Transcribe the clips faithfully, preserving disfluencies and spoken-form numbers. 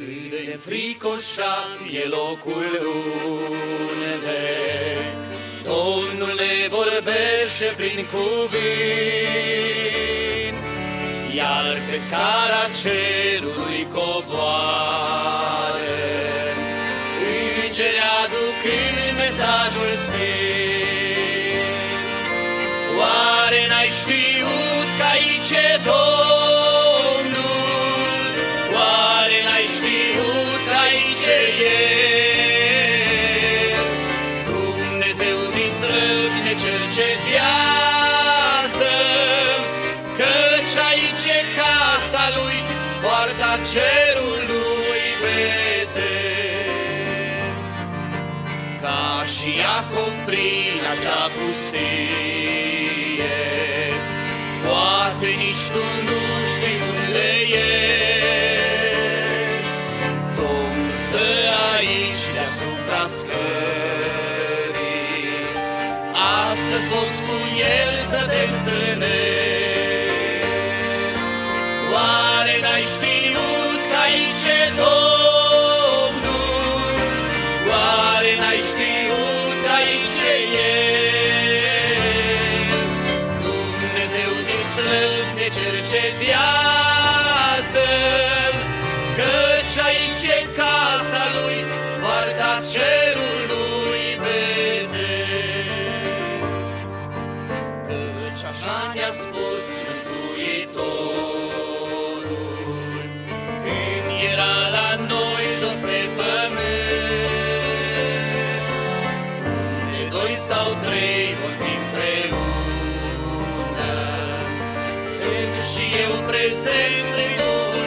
Cât de înfricoșat e locul unde Domnul ne vorbește prin cuvânt, iar pe scara cerului coboară îngeri aducând mesajul sfânt. Oare n-ai știut că aici e Domnul? Oare n-ai știut că aici e El? Dumnezeu din slăvi ne cercetează, căci aici e casa Lui, poarta cerului beter. Ca și Iacov prin acea pustie, poate nici tu nu știi unde ești. Domnul stă aici deasupra scării, astăzi poți cu El să te întâlnești. Oare n-ai știut că aici e Domnul? Oare n-ai știut că aici e El? Dumnezeu din slăvi ne cercetează, căci aici e casa Lui, poarta cerului beter. Căci așa ne-a spus Mântuitorul când era la noi jos pe pământ. Unde doi sau trei vor fi împreună, sunt și eu prezent prin Duhul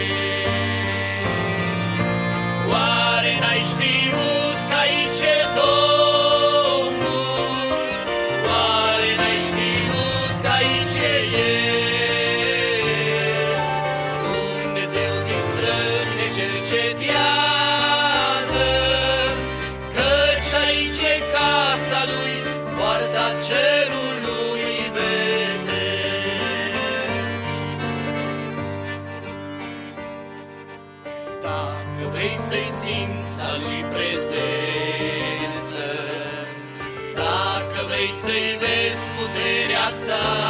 Sfânt. Oare n-ai știut că aici e Domnul? Oare n-ai știut că aici e El? Dumnezeu din slăvi ne cercetează, căci aici e casa Lui, poarta cerului beter. Dacă vrei să-i simți a Lui prezență, dacă vrei să-i vezi puterea Sa,